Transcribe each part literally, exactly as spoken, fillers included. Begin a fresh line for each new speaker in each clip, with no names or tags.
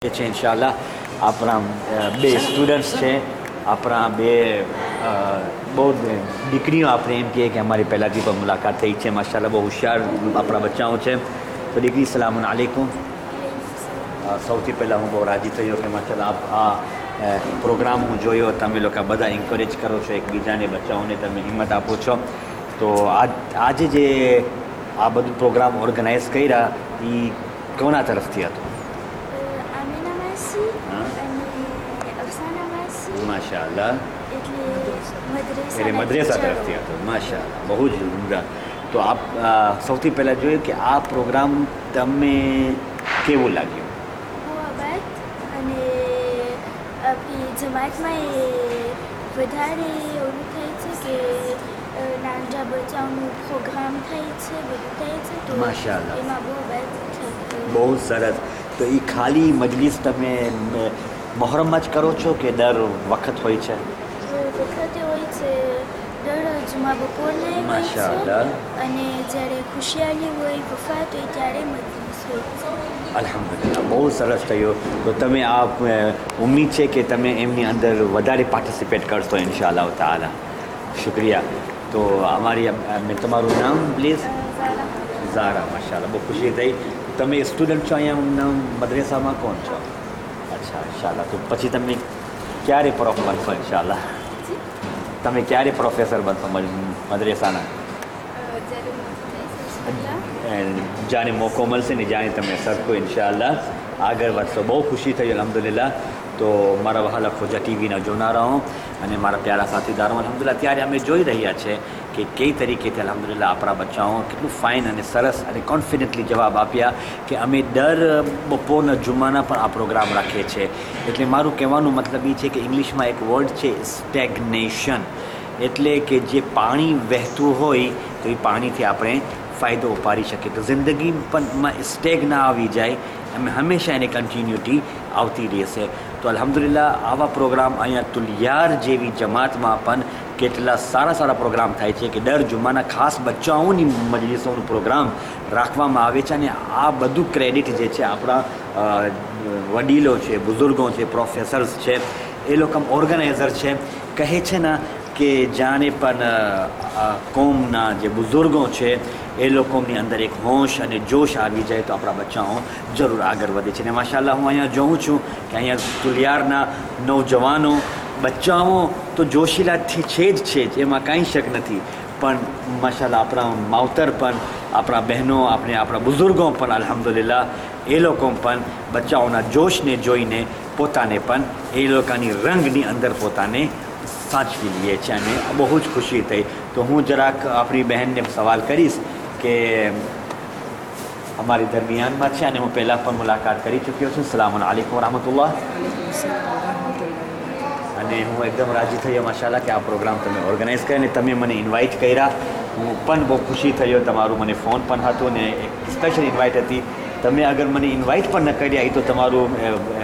છે ઇન્શાલ્લાહ આપણા બે સ્ટુડન્ટ્સ છે આપણા બે બહુ દીકરીઓ આપણે એમ કહીએ કે અમારી પહેલાંથી પણ મુલાકાત થઈ છે માશાલ્લાહ બહુ હોશિયાર આપણા બચ્ચાઓ છે તો દીકરી સલામ અલૈકુમ સૌથી પહેલાં હું બહુ રાજી થયો કે માશાલ્લાહ આપ આ પ્રોગ્રામ હું જોયો તમે લોકો બધા એન્કરેજ કરો છો એકબીજાને બચ્ચાઓને તમે હિંમત આપો છો તો આજ આજે જે આ બધું પ્રોગ્રામ ઓર્ગેનાઇઝ કર્યા એ કોના તરફથી હતું माशाल्लाह मेरे मदरसा तरफથી હતો માશાલ્લાહ બહુ જ ઉમદા તો આપ સૌથી પહેલાં જોયું કે આ પ્રોગ્રામ તમને કેવું લાગ્યું
અને આપણી જમાતમાં એ વધારે એવું થાય છે કે નાના બચ્ચાઓનું પ્રોગ્રામ થાય છે બધું થાય છે તો
માશાલ્લાહ
એમાં બહુ
બહુ સરસ તો એ ખાલી મજલિસ તમે મોહરમમાં જ કરો છો કે દર વખત હોય છે
વખતે હોય છે દર જુમા બપોરને
માશાલ્લાહ
અને જ્યારે ખુશિયાલી હોય વફાત હોય ત્યારે મજલિસ હોય છે
અલ્હમ્દુલિલ્લાહ બહુ સરસ થયું તો તમે આ ઉમ્મીદ છે કે તમે એમની અંદર વધારે પાર્ટિસિપેટ કરશો ઇન્શાઅલ્લાહ તાઆલા શુક્રિયા તો અમારી મેં તમારું નામ પ્લીઝ ઝારા માશાલ્લાહ બહુ ખુશી થઈ તમે સ્ટુડન્ટ છો અહીંયા મદ્રેસામાં કોણ છો અચ્છા ઇન્શાલ્લાહ તો પછી તમે ક્યારે પ્રોફ બનશો ઇન્શાલ્લાહ તમે ક્યારે પ્રોફેસર બનશો મદ્રેસાના જાણે મોકો મળશે ને જાણે તમે સરખો ઇન્શાલ્લાહ આગળ વધશો બહુ ખુશી થઈ અલ્હમ્દુલિલ્લાહ તો મારા વહાલા ખોજા ટીવીના જોનારાઓ અને મારા પ્યારા સાથીદારો અલ્હમ્દુલિલ્લાહ ત્યારે અમે જોઈ રહ્યા છે કે કઈ તરીકેથી અલ્હમ્દુલિલ્લાહ આપણા બચ્ચાઓ કેટલું ફાઇન અને સરસ અને કોન્ફિડન્ટલી જવાબ આપ્યા કે અમે દર બપોરના જુમ્માના પણ આ પ્રોગ્રામ રાખીએ છીએ એટલે મારું કહેવાનું મતલબ એ છે કે ઇંગ્લિશમાં એક વર્ડ છે સ્ટેગ્નેશન એટલે કે જે પાણી વહેતું હોય તો એ પાણીથી આપણે ફાયદો ઉપાડી શકીએ તો જિંદગી પણ સ્ટેગ ના આવી જાય અમે હંમેશા એને કન્ટિન્યુટી આવતી રહેશે તો અલ્હમ્દુલિલ્લાહ આવા પ્રોગ્રામ અહીંયા તુલિયાર જેવી જમાતમાં પણ કેટલા સારા સારા પ્રોગ્રામ થાય છે કે દર જુમ્માના ખાસ બચ્ચાઓની મજલિસોનું પ્રોગ્રામ રાખવામાં આવે છે અને આ બધું ક્રેડિટ જે છે આપણા વડીલો છે બુઝુર્ગો છે પ્રોફેસર્સ છે એ લોકો ઓર્ગેનાઇઝર છે કહે છે ને કે જાણે પણ કોમના જે બુઝુર્ગો છે એ લોકોની અંદર એક હોશ અને જોશ આવી જાય તો આપણા બચ્ચાઓ જરૂર આગળ વધે છે અને માશાલ્લાહ હું અહીંયા જોઉં છું કે અહીંયા તુલિયારના નવજવાનો બચ્ચાઓ તો જોશીલાથી છે જ છે જ એમાં કાંઈ શક નથી પણ માશાલ્લાહ આપણા માવતર પણ આપણા બહેનો આપણે આપણા બુઝુર્ગો પણ અલ્હમ્દુલિલ્લાહ એ લોકો પણ બચ્ચાઓના જોશને જોઈને પોતાને પણ એ લોકોની રંગની અંદર પોતાને સાચવી લઈએ છીએ અને બહુ જ ખુશી થઈ તો હું જરાક આપણી બહેનને સવાલ કરીશ કે અમારી દરમિયાનમાં છે અને હું પહેલાં પણ મુલાકાત કરી ચૂક્યો છું સલામ અલૈકુમ વરહમતુલ્લાહ અને હું એકદમ રાજી થયો માશાલ્લાહ કે આ પ્રોગ્રામ તમે ઓર્ગેનાઇઝ કર્યા અને તમે મને ઇન્વાઇટ કર્યા હું પણ બહુ ખુશી થયો તમારું મને ફોન પણ હતો ને એક સ્પેશિયલ ઇન્વાઇટ હતી તમે અગર મને ઇન્વાઇટ પણ ન કર્યા એ તો તમારું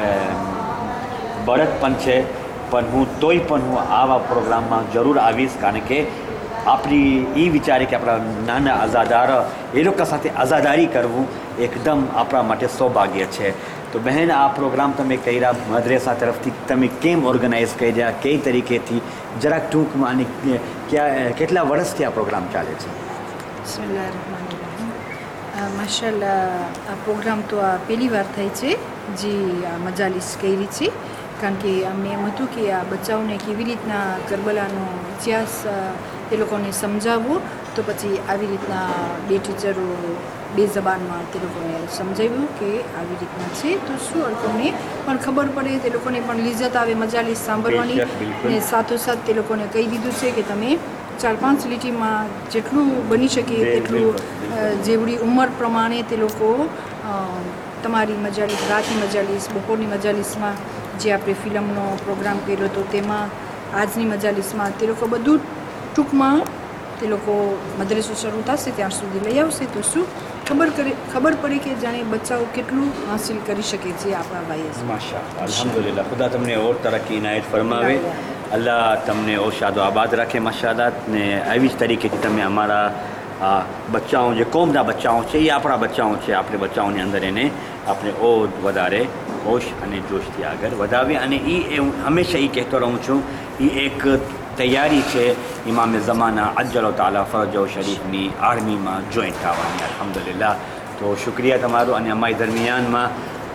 બળદ પણ છે પણ હું તોય પણ હું આવા પ્રોગ્રામમાં જરૂર આવીશ કારણ કે આપણી એ વિચારે કે આપણા નાના આઝાદાર એ લોકો સાથે આઝાદારી કરવું એકદમ આપણા માટે સૌભાગ્ય છે તો બહેન આ પ્રોગ્રામ તમે કર્યા મદ્રેસા તરફથી તમે કેમ ઓર્ગેનાઇઝ કર્યા કઈ તરીકેથી જરાક ટૂંકમાં અને ક્યાં કેટલા વર્ષથી આ પ્રોગ્રામ ચાલે છે
બિસ્મિલ્લાહ રહેમાન રહીમ માશાલ્લાહ આ પ્રોગ્રામ તો આ પહેલી વાર થઈ છે જે આ મજાલિસ કરી છે કારણ કે અમને એમ હતું કે આ બચ્ચાઓને કેવી રીતના કરબલાનો ઇતિહાસ એ લોકોને સમજાવવું તો પછી આવી રીતના બે ટીચરો બે જબાનમાં તે લોકોને સમજાવ્યું કે આવી રીતના છે તો શું લોકોને પણ ખબર પડે તે લોકોને પણ લિજ્જત આવે મજાલિસ સાંભળવાની અને સાથોસાથ તે લોકોને કહી દીધું છે કે તમે ચાર પાંચ લીટીમાં જેટલું બની શકે તેટલું જેવડી ઉંમર પ્રમાણે તે લોકો તમારી મજાલિસ રાતની મજાલિસ બપોરની મજાલિસમાં જે આપણે ફિલ્મનો પ્રોગ્રામ કર્યો હતો તેમાં આજની મજાલિસમાં તે લોકો બધું ટૂંકમાં તે લોકો મદ્રેસો શરૂ થશે ત્યાં સુધી લઈ આવશે તો શું ખબર કરે ખબર પડે કે જાણે બચ્ચાઓ કેટલું હાંસિલ કરી શકે છે આપણા ભાઈએ
માશાલ્લાહ અલ્હમ્દુલિલ્લાહ ખુદા તમને ઓર તરક્કી ઇનાયત ફરમાવે અલ્લાહ તમને ઓર શાદો આબાદ રાખે માશાલ્લાહ ને આવી જ તરીકેથી તમે અમારા આ બચ્ચાઓ જે કોમના બચ્ચાઓ છે એ આપણા બચ્ચાઓ છે આપણે બચ્ચાઓની અંદર એને આપણે ઓર વધારે હોશ અને જોશથી આગળ વધાવીએ. અને એ હું હંમેશા એ કહેતો રહું છું, એ એક તૈયારી છે ઇમામે ઝમાના અજ્જલ તાલા ફરજો શરીફની આર્મીમાં જોઈન્ટ થવાની. અલ્હમ્દુલિલ્લાહ. તો શુક્રિયા તમારો. અને અમારી દરમિયાનમાં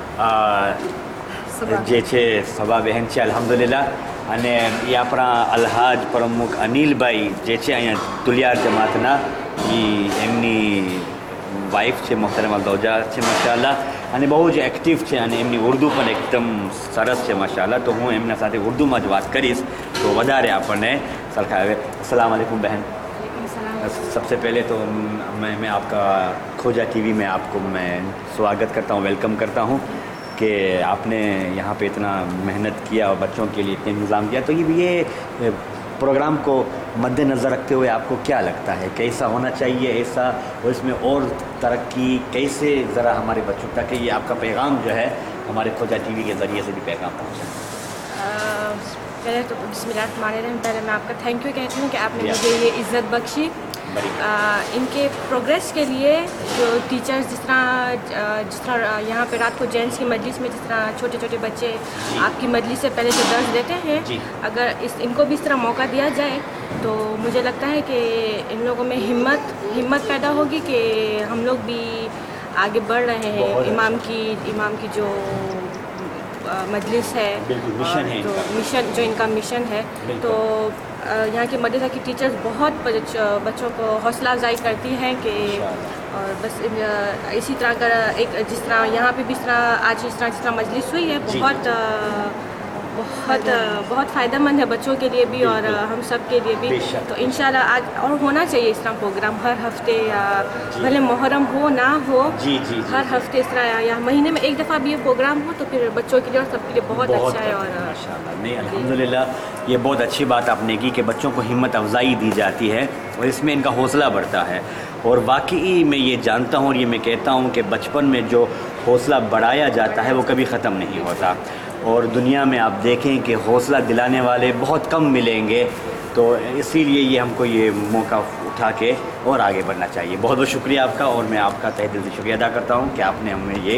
જે છે સભા બહેન છે અલ્હમ્દુલિલ્લાહ. અને એ આપણા અલ્હાજ પ્રમુખ અનિલભાઈ જે છે અહીંયા તુલિયાર જમાતના, એ એમની વાઇફ છે મોહતરમા દૌજા છે માશાઅલ્લાહ. અને બહુ જ એક્ટિવ છે અને એમની ઉર્દુ પણ એકદમ સરસ છે માશાઅલ્લાહ. તો હું એમના સાથે ઉર્દુમાં જ વાત કરીશ તો વધારે આપણને સરખાવે. अस्सलाम वालेकुम बहन. सबसे पहले तो मैं मैं आपका खोजा टीवी में आपको मैं स्वागत करता हूँ, वेलकम करता हूँ कि आपने यहाँ पे इतना मेहनत किया और बच्चों के लिए इतने इंतज़ाम किया. तो ये ये प्रोग्राम को मद्देनज़र रखते हुए आपको क्या लगता है, कैसा होना चाहिए ऐसा, और इसमें और तरक्की कैसे, ज़रा हमारे बच्चों तक ये आपका पैगाम जो है हमारे खोजा टीवी के ज़रिए से भी पैगाम पहुँचा.
पहले तो बिस्मिल्लाहिर्रहमानिर्रहीम, पहले मैं आपका थैंक यू कहती हूँ कि आपने मुझे ये इज़्ज़त बख्शी. आ, इनके प्रोग्रेस के लिए जो टीचर्स जिस तरह जिस तरह यहाँ पे रात को जेंट्स की मजलिस में जिस तरह छोटे छोटे बच्चे आपकी मजलिस से पहले जो दर्स देते हैं, अगर इस इनको भी इस तरह मौका दिया जाए तो मुझे लगता है कि इन लोगों में हिम्मत हिम्मत पैदा होगी कि हम लोग भी आगे बढ़ रहे हैं. इमाम की इमाम की जो मजलिस है,
मिशन है,
तो मिशन जो इनका मिशन है, तो यहाँ की मदरसा की टीचर्स बहुत बच्चों को हौसला अफजाई करती हैं कि और बस इसी तरह का एक जिस तरह यहाँ पे भी इस तरह आज इस तरह जिस तरह मजलिस हुई है, बहुत बहुत बहुत फ़ायदेमंद है बच्चों के लिए भी और हम सब के लिए भी. तो इंशाल्लाह आज और होना चाहिए इस तरह प्रोग्राम हर हफ्ते, या भले मुहर्रम हो ना हो,
जी जी
हर हफ्ते इस तरह या महीने में एक दफ़ा भी ये प्रोग्राम हो तो फिर बच्चों के लिए और सबके लिए बहुत, बहुत अच्छा है. और
माशाअल्लाह, नहीं अल्हम्दुलिल्लाह, ये बहुत अच्छी बात आपने की कि बच्चों को हिम्मत अफजाई दी जाती है और इसमें इनका हौसला बढ़ता है. और वाकई मैं ये जानता हूँ और ये मैं कहता हूँ कि बचपन में जो हौसला बढ़ाया जाता है वो कभी ख़त्म नहीं होता. और दुनिया में आप देखें कि हौसला दिलाने वाले बहुत कम मिलेंगे. तो इसीलिए ये हमको ये मौका उठा के और आगे बढ़ना चाहिए. बहुत बहुत शुक्रिया आपका. और मैं आपका तहे दिल से शुक्रिया अदा करता हूँ कि आपने हमें ये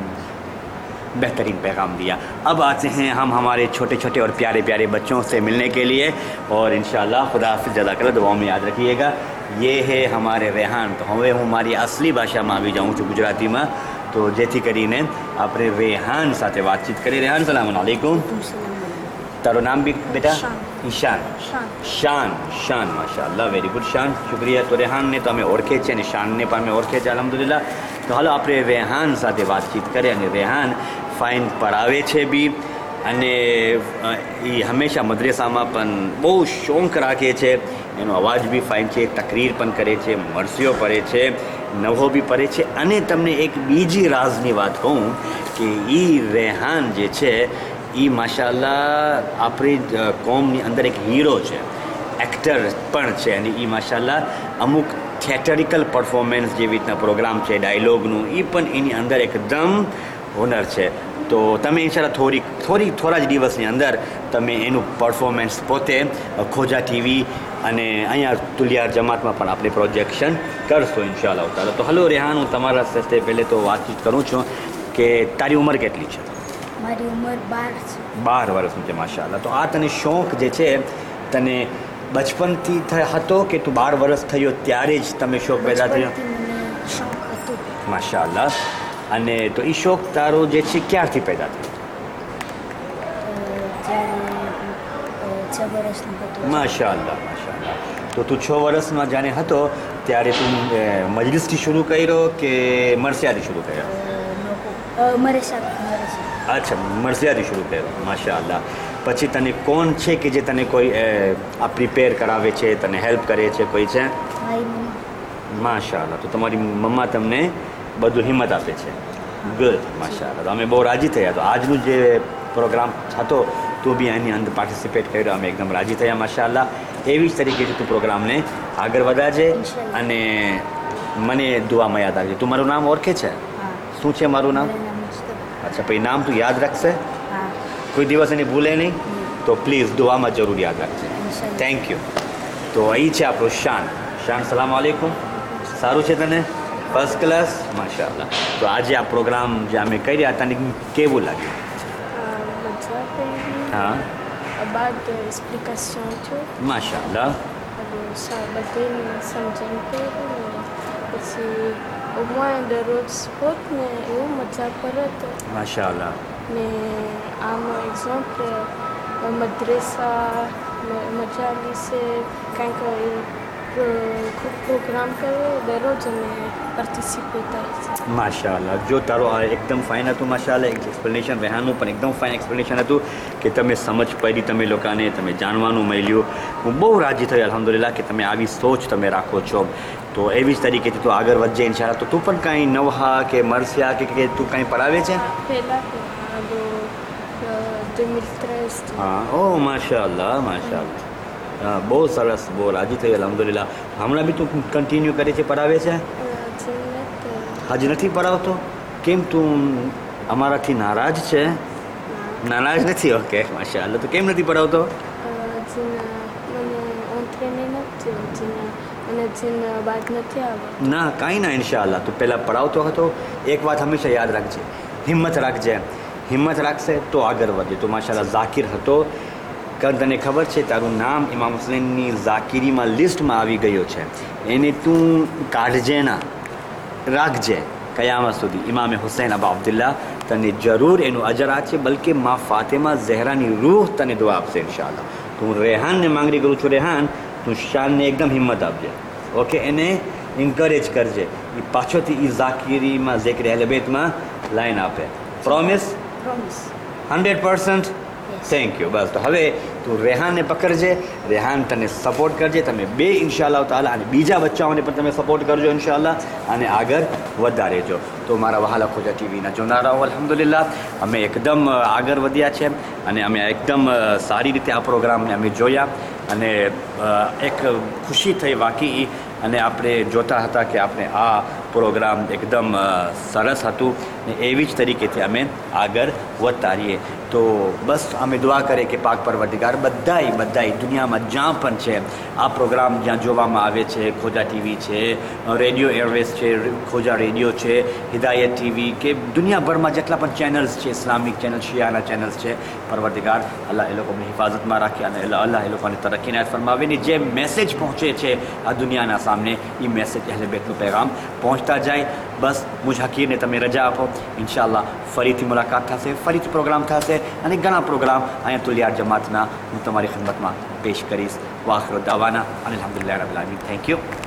बेहतरीन पैगाम दिया. अब आते हैं हम हमारे छोटे छोटे और प्यारे प्यारे बच्चों से मिलने के लिए. और इंशाअल्लाह खुदा हाफिज़, जज़ाकल्लाह, दुआओं में याद रखिएगा. ये है हमारे रेहान. तो હવે હું મારી અસલી ભાષામાં આવી જાઉં છું, ગુજરાતીમાં. તો જેથી કરીને આપણે રેહાન સાથે વાતચીત કરીએ. રેહાન, સલામ અલૈકુમ. તારું નામ બી બેટા? ઈશાન. શાન. શાન, માશાઅલ્લાહ, વેરી ગુડ શાન, શુક્રિયા. તો રેહાનને તો અમે ઓળખે છે અને શાનને પણ અમે ઓળખે છે અલ્હમ્દુલિલ્લાહ. તો હાલો આપણે રેહાન સાથે વાતચીત કરીએ. અને રેહાન ફાઇન પઢાવે છે બી અને એ હંમેશા મદ્રેસામાં પણ બહુ શોખ રાખે છે. એનો અવાજ બી ફાઇન છે, તકરીર પણ કરે છે, મરસીઓ પઢે છે, નવો બી પઢે છે. અને તમને એક બીજી રાજની વાત કહું કે એ રેહાન જે છે એ માશાઅલ્લાહ આપણી કોમની અંદર એક હીરો છે, એક્ટર પણ છે. અને એ માશાઅલ્લાહ અમુક થિયેટરિકલ પરફોર્મન્સ જેવી રીતના પ્રોગ્રામ છે ડાયલોગનું, એ પણ એની અંદર એકદમ હુનર છે. તો તમે ઇન્શાલ્લાહ થોડી થોડી થોડા જ દિવસની અંદર તમે એનું પરફોર્મન્સ પોતે ખોજા ટીવી અને અહીંયા તુલિયાર જમાતમાં પણ આપણે પ્રોજેક્શન કરશો ઇન્શાઅલ્લાહ તાલા. તો હલો રેહાન, હું તમારા સાથે પહેલે તો વાતચીત કરું છું કે તારી ઉંમર કેટલી છે?
મારી ઉંમર બાર છે.
બાર વર્ષની છે, માશાઅલ્લાહ. તો આ તને શોખ જે છે તને બચપનથી હતો કે તું બાર વર્ષ થયો ત્યારે જ તમે શોખ પેદા થયો?
મને શોખ હતો.
માશાઅલ્લાહ. અને તો એ શોખ તારો જે છે ક્યારથી પેદા થયો?
જ્યારે છ વર્ષનો હતો.
માશાઅલ્લાહ, માશાઅલ્લાહ. તો તું છ વર્ષમાં જાણે હતો ત્યારે તું મજલિસથી શરૂ કર્યો કે મરસિયાથી શરૂ કર્યો?
મરેશા મરેશા
અચ્છા, મરસિયાથી શરૂ કર્યો, માશાઅલ્લાહ. પછી તને કોણ છે કે જે તને કોઈ આ પ્રિપેર કરાવે છે, તને હેલ્પ કરે છે, કોઈ છે?
મારી મમ્મી.
માશાઅલ્લાહ. તો તમારી મમ્મા તમને બધું હિંમત આપે છે. ગુડ, માશાઅલ્લાહ. તો અમે બહુ રાજી થયા. તો આજનું જે પ્રોગ્રામ હતો તું બી એની અંદર પાર્ટિસિપેટ કર્યો, અમે એકદમ રાજી થયા માશાઅલ્લાહ. એવી જ તરીકેથી તું પ્રોગ્રામને આગળ વધારજે અને મને દુઆમાં યાદ રાખજે. તું મારું નામ ઓળખે છે? શું છે મારું નામ? અચ્છા, પછી નામ તું યાદ રાખશે? કોઈ દિવસ એને ભૂલે નહીં? તો પ્લીઝ દુઆમાં જરૂર યાદ રાખજે. Thank you. તો અહીં છે આપણું શાન. શાન, સલામ આલેકુમ. સારું છે તને? ફર્સ્ટ ક્લાસ માશાઅલ્લાહ. તો આજે આ પ્રોગ્રામ જે અમે કર્યા તને કેવું લાગ્યું?
મજા કરી.
હા
બાદ એક્સપ્લિકેશન થયું.
માશાઅલ્લાહ.
બધાને સમજણ કરી પછી હું દરરોજ સ્પોર્ટ ને એવું મજા પરત
માશાઅલ્લાહ.
ને આમ એક્ઝામ્પલ મદ્રેસા મજાલી છે કંઈક ખૂબ પ્રોગ્રામ કર્યો દરરોજ અમે પાર્ટિસિપેટ થાય છે.
માશાઅલ્લાહ. જો તારો આ એકદમ ફાઇન હતું માશાઅલ્લાહ. એક્સપ્લેનેશન રહેવાનું પણ એકદમ ફાઇન એક્સપ્લેનેશન હતું કે તમે સમજ પડી તમે લોકોને તમે જાણવાનું મળ્યું. હું બહુ રાજી થયો અલ્હમ્દુલિલ્લાહ કે તમે આવી સોચ તમે રાખો છો. તો એવી જ તરીકેથી તું આગળ વધજે ઇન્શાઅલ્લાહ. તો તું પણ કાંઈ નવહા કે મરસ્યા કે કે તું કાંઈ પડાવે છે?
પહેલાં બે હજાર ત્રેવીસ.
હા ઓ માશાઅલ્લાહ માશાઅલ્લાહ. હા બહુ સરસ. બહુ રાજી થઈ અલ્હમ્દુલિલ્લાહ. હમણાં બી તું કન્ટિન્યુ કરે છે પડાવે છે? હજી નથી પડાવતો? કેમ તું અમારાથી નારાજ છે? નારાજ નથી? ઓકે માશાઅલ્લાહ. તો કેમ નથી પડાવતો? ના કાંઈ ના ઇન્શાઅલ્લાહ. તું પહેલાં પડાવતો હતો. એક વાત હંમેશા યાદ રાખજે, હિંમત રાખજે. હિંમત રાખશે તો આગળ વધે. તો માશાઅલ્લાહ ઝાકિર હતો. કારણ તને ખબર છે તારું નામ ઇમામ હુસૈનની ઝાકિરીમાં લિસ્ટમાં આવી ગયો છે. એને તું કાઢજે ના, રાખજે કયામત સુધી. ઇમામે હુસૈન અબા અબ્દુલ્લાહ તને જરૂર એનું અજર આપશે. બલકે મા ફાતિમા ઝહેરાની રૂહ તને દુઆ આપશે ઇન્શાઅલ્લાહ. તો હું રેહાનને માંગણી કરું છું, રેહાન તું શાનને એકદમ હિંમત આપજે. ઓકે એને એન્કરેજ કરજે. એ પાછળથી એ ઝાકિરીમાં ઝિક્ર અહલે બેતમાં લાઈન આપે. Promise?
Promise.
Hundred percent. Thank you. બસ તો હવે તું રેહાનને પકડજે, રેહાન તને સપોર્ટ કરજે. તમે બે ઇન્શાઅલ્લાહ તાલા અને બીજા બચ્ચાઓને પણ તમે સપોર્ટ કરજો ઇન્શાઅલ્લાહ અને આગળ વધતા રહેજો. તો મારા વહાલા ખોજા ટીવીના જોનારાઓ અલ્હમ્દુલિલ્લાહ અમે એકદમ આગળ વધ્યા છે અને અમે એકદમ સારી રીતે આ પ્રોગ્રામને અમે જોયા અને એક ખુશી થઈ વાકઈ. અને આપણે જોતા હતા કે આપણે આ પ્રોગ્રામ એકદમ સરસ હતું ને એવી જ તરીકેથી અમે આગળ વધતા રહીએ. તો બસ અમે દુઆ કરીએ કે પાક પરવરદિગાર બધાય બધાય દુનિયામાં જ્યાં પણ છે આ પ્રોગ્રામ જ્યાં જોવામાં આવે છે, ખોજા ટીવી છે, રેડિયો એરવેઝ છે, ખોજા રેડિયો છે, હિદાયત ટીવી કે દુનિયાભરમાં જેટલા પણ ચેનલ્સ છે, ઇસ્લામિક ચેનલ, શિયાના ચેનલ્સ છે, પરવરદિગાર અલ્લાહ એ લોકોને હિફાજતમાં રાખે અને અલ્લાહ એ લોકોને તરક્કીને ફરમાવીને જે મેસેજ પહોંચે છે આ દુનિયાના સામને એ મેસેજ અહલે બેતનું પેગામ પહોંચતા જાય. બસ મુજ હકીરને તમે રજા આપો. ઇન્શાઅલ્લાહ ફરીથી મુલાકાત થશે, ફરીથી પ્રોગ્રામ થશે અને ઘણા પ્રોગ્રામ અહીંયા તુલિયાર જમાતના હું તમારી ખિદમતમાં પેશ કરીશ. વાખિર દાવાના અલ્હમ્દુલિલ્લાહ રબ્બિલ આલમીન. Thank you.